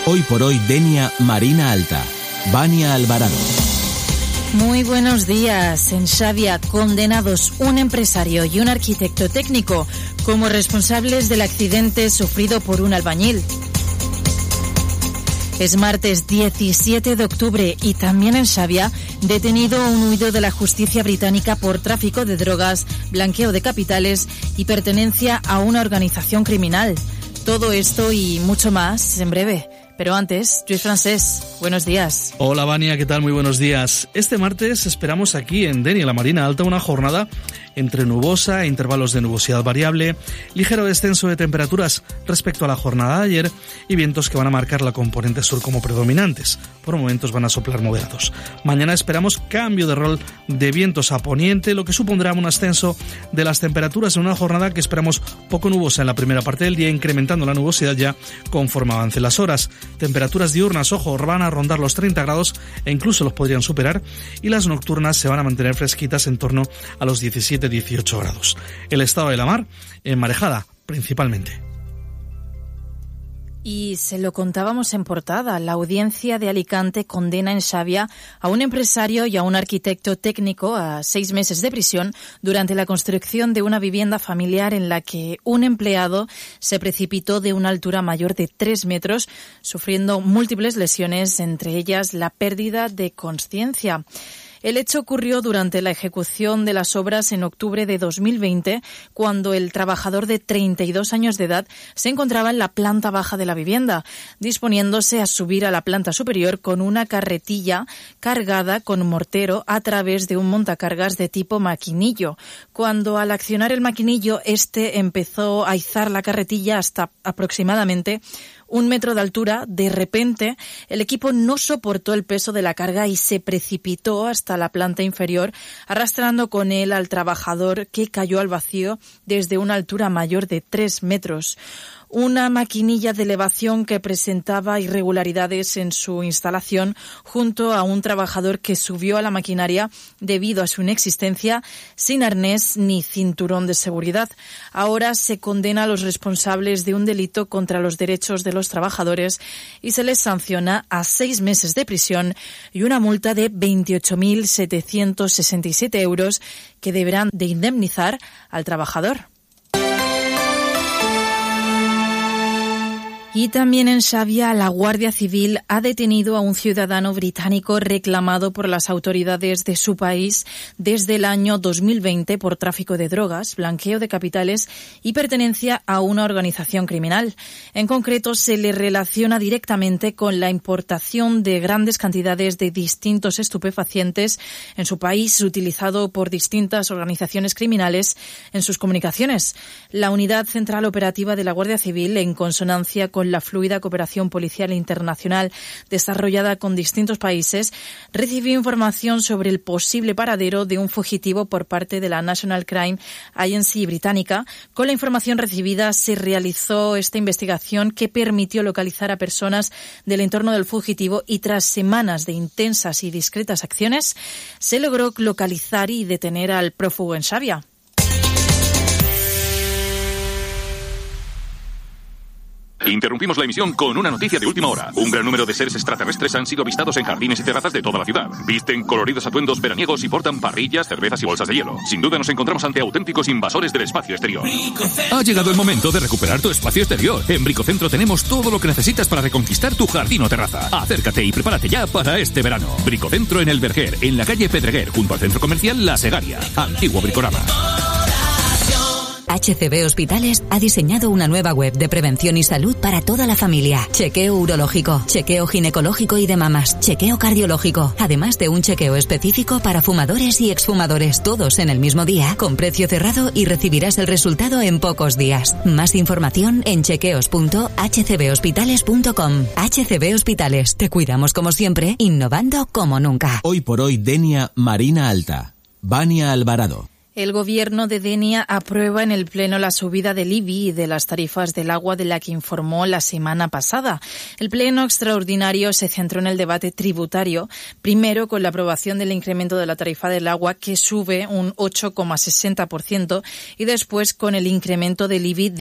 Hoy por hoy Denia Marina Alta. Vania Alvarado. Muy buenos días. En Xàbia, condenados un empresario y un arquitecto técnico como responsables del accidente sufrido por un albañil. Es martes 17 de octubre y también en Xàbia, detenido un huido de la justicia británica por tráfico de drogas, blanqueo de capitales y pertenencia a una organización criminal. Todo esto y mucho más en breve. Pero antes, Lluís Francés, buenos días. Hola, Vania, ¿qué tal? Muy buenos días. Este martes esperamos aquí en Denia, la Marina Alta, una jornada entre nubosa e intervalos de nubosidad variable, ligero descenso de temperaturas respecto a la jornada de ayer y vientos que van a marcar la componente sur como predominantes. Por momentos van a soplar moderados. Mañana esperamos cambio de rol de vientos a poniente, lo que supondrá un ascenso de las temperaturas en una jornada que esperamos poco nubosa en la primera parte del día, incrementando la nubosidad ya conforme avancen las horas. Temperaturas diurnas, ojo, van a rondar los 30 grados e incluso los podrían superar, y las nocturnas se van a mantener fresquitas en torno a los 17-18 grados. El estado de la mar, marejada principalmente. Y se lo contábamos en portada. La audiencia de Alicante condena en Xàbia a un empresario y a un arquitecto técnico a 6 meses de prisión durante la construcción de una vivienda familiar en la que un empleado se precipitó de una altura mayor de 3 metros, sufriendo múltiples lesiones, entre ellas la pérdida de consciencia. El hecho ocurrió durante la ejecución de las obras en octubre de 2020, cuando el trabajador de 32 años de edad se encontraba en la planta baja de la vivienda, disponiéndose a subir a la planta superior con una carretilla cargada con mortero a través de un montacargas de tipo maquinillo. Cuando al accionar el maquinillo, este empezó a izar la carretilla hasta aproximadamente 1 metro de altura, de repente el equipo no soportó el peso de la carga y se precipitó hasta la planta inferior, arrastrando con él al trabajador, que cayó al vacío desde una altura mayor de 3 metros. Una maquinilla de elevación que presentaba irregularidades en su instalación, junto a un trabajador que subió a la maquinaria debido a su inexistencia, sin arnés ni cinturón de seguridad. Ahora se condena a los responsables de un delito contra los derechos de los trabajadores y se les sanciona a 6 meses de prisión y una multa de 28.767 euros que deberán de indemnizar al trabajador. Y también en Xàbia, la Guardia Civil ha detenido a un ciudadano británico reclamado por las autoridades de su país desde el año 2020 por tráfico de drogas, blanqueo de capitales y pertenencia a una organización criminal. En concreto, se le relaciona directamente con la importación de grandes cantidades de distintos estupefacientes en su país, utilizado por distintas organizaciones criminales en sus comunicaciones. La Unidad Central Operativa de la Guardia Civil, en consonancia con la fluida cooperación policial internacional desarrollada con distintos países, recibió información sobre el posible paradero de un fugitivo por parte de la National Crime Agency británica. Con la información recibida se realizó esta investigación que permitió localizar a personas del entorno del fugitivo y, tras semanas de intensas y discretas acciones, se logró localizar y detener al prófugo en Xàbia. Interrumpimos la emisión con una noticia de última hora. Un gran número de seres extraterrestres han sido avistados en jardines y terrazas de toda la ciudad. Visten coloridos atuendos veraniegos y portan parrillas, cervezas y bolsas de hielo. Sin duda nos encontramos ante auténticos invasores del espacio exterior. Ha llegado el momento de recuperar tu espacio exterior. En Bricocentro tenemos todo lo que necesitas para reconquistar tu jardín o terraza. Acércate y prepárate ya para este verano. Bricocentro en El Verger, en la calle Pedreguer, junto al centro comercial La Segaria. Antiguo Bricorama. HCB Hospitales ha diseñado una nueva web de prevención y salud para toda la familia. Chequeo urológico, chequeo ginecológico y de mamas, chequeo cardiológico, además de un chequeo específico para fumadores y exfumadores, todos en el mismo día, con precio cerrado, y recibirás el resultado en pocos días. Más información en chequeos.hcbhospitales.com. HCB Hospitales, te cuidamos como siempre, innovando como nunca. Hoy por hoy Denia Marina Alta. Vania Alvarado. El Gobierno de Denia aprueba en el Pleno la subida del IBI y de las tarifas del agua de la que informó la semana pasada. El Pleno extraordinario se centró en el debate tributario, primero con la aprobación del incremento de la tarifa del agua, que sube un 8,60%, y después con el incremento del IBI